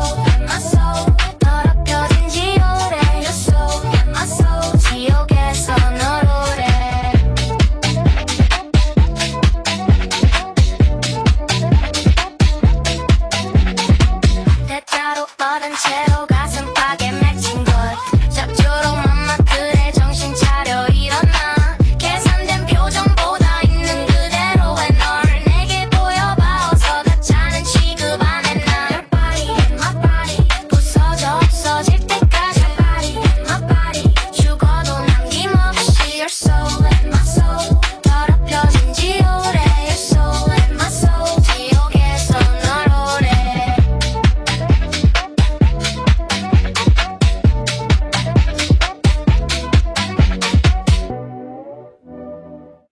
get my soul 더럽혀진 지 오래 Your soul, get my soul 지옥에서 널 오래 대자로 뻗은 채